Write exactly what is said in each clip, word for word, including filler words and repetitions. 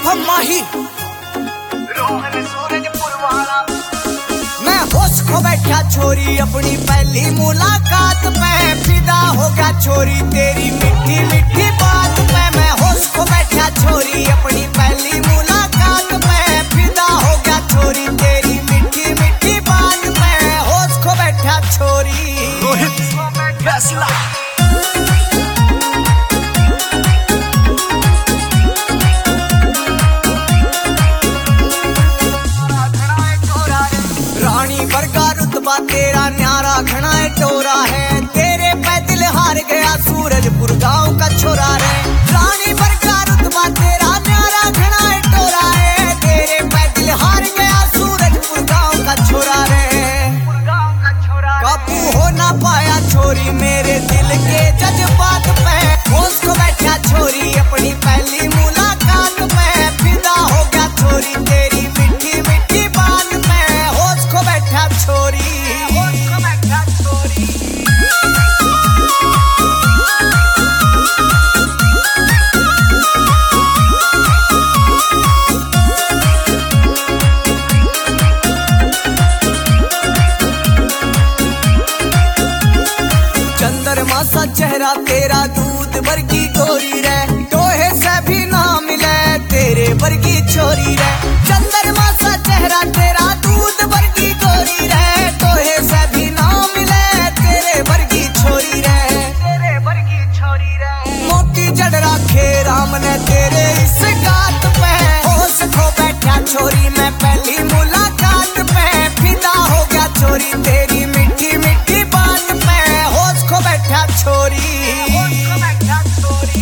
हम माही रोहन सूरजपुर वाला। मैं होश खो बैठा छोरी अपनी पहली मुलाकात पे, फिदा हो गया छोरी तेरी मीठी मीठी बात पे। मैं होश खो बैठा छोरी अपनी पहली मुलाकात पे, फिदा हो गया छोरी तेरी मीठी मीठी बात पे। होश खो बैठा छोरी रोहित फैसला। रानी वर्गा रुतबा तेरा न्यारा घना टोरा है, तेरे पे दिल हार गया सूरजपुर गांव का छोरा रे। रानी वर्गा रुतबा तेरा न्यारा घना टोरा है, तेरे पे दिल हार गया सूरजपुर गांव का छोरा रे। काबू हो ना पाया छोरी मेरे दिल के जज्बात पे, होश को बैठा छोरी अपनी पहली मुलाकात पे, फिदा हो गया छोरी तेरी मीठी मीठी बात पे। होश को बैठा छोरी, होश को बैठा छोरी। चंद्रमा सा चेहरा तेरा दूध वर्गी गोरी रे, टोहे से भी ना मिले तेरे वर्गी छोरी रे। चंद्रमा सा चेहरा तेरा दूध वर्गी गोरी रे, टोहे से भी ना मिले तेरे वर्गी छोरी रे। तेरे वर्गी छोरी रे। मोती जड़ रखे राम ने तेरे इस गात पे, होश खो बैठा छोरी मैं पहली मुलाकात पे, फिदा हो गया छोरी तेरी मीठी मीठी बात पे। होश खो बैठा छोरी, होश को बैठा छोरी।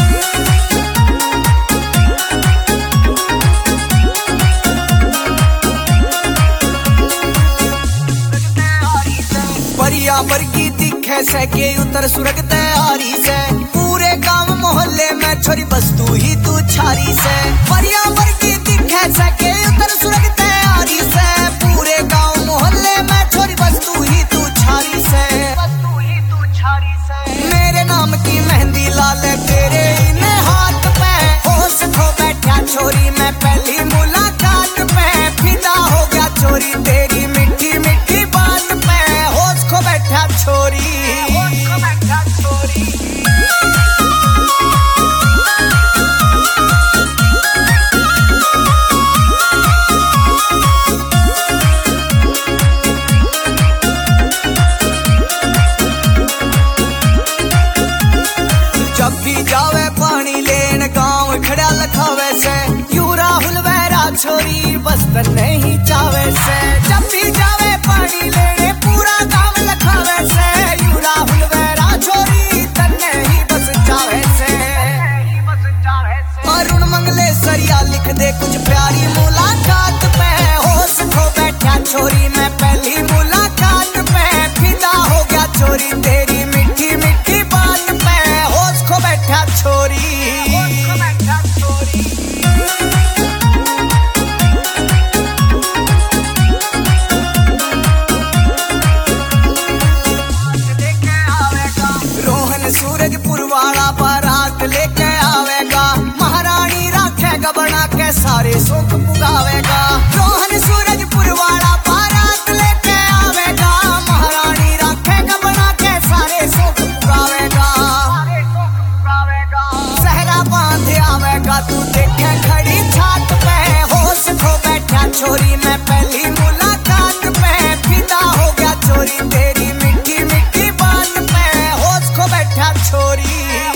परिया वर्गी दिखे से के उतर सुरग तैयारी से, पूरे गांव मोहल्ले में छोरी बस तू ही तू छारी से। परिया वर्गी दिखे से के उतर सुरग तैयारी से, पूरे गांव मोहल्ले में छोरी बस तू ही तू छारी से। बस तू ही तू छारी से। मेरे नाम की मेहंदी लाल तेरे इन हाथ पे, होश खो बैठा छोरी मैं पहली मुलाकात पे, फिदा हो गया छोरी तेरी मीठी मीठी बात पे। होश खो बैठा छोरी, होश को बैठा छोरी। जब भी जावे पानी लेन गांव खड़ा लखावे से, यू राहुल वैरा छोरी बस नहीं चावे से। जब भी जावे पानी लेने पूरा गांव लखावे से, यू राहुल वैरा छोरी तन्ने ही बस चावे से। बस चाहे से। अरुण मंगले सरिया लिख दे कुछ प्यारी मुलाकात पे, होश खो बैठा छोरी मैं पहली मुलाकात पे, फिदा हो गया छोरी तेरी मीठी मीठी बात पे। होश खो बैठा छोरी, होश को बैठा छोरी। लेके आवेगा रोहन सूरजपुर वाला बारात लेके आवेगा, महारानी राखेगा बना के सारे सुख पुगावेगा। रोहन सूरजपुर वाला बारात लेके आवेगा, महारानी राखेगा बना के सारे सुख पुगावेगा। सारे सुख पुरावेगा। सहरा बांध आवेगा तू देखे खड़ी छात पे, होश खो बैठा छोरी मैं पहली मुलाकात पे, फिदा हो गया छोरी तेरी मीठी मीठी बात पे। होश खो बैठा छोरी।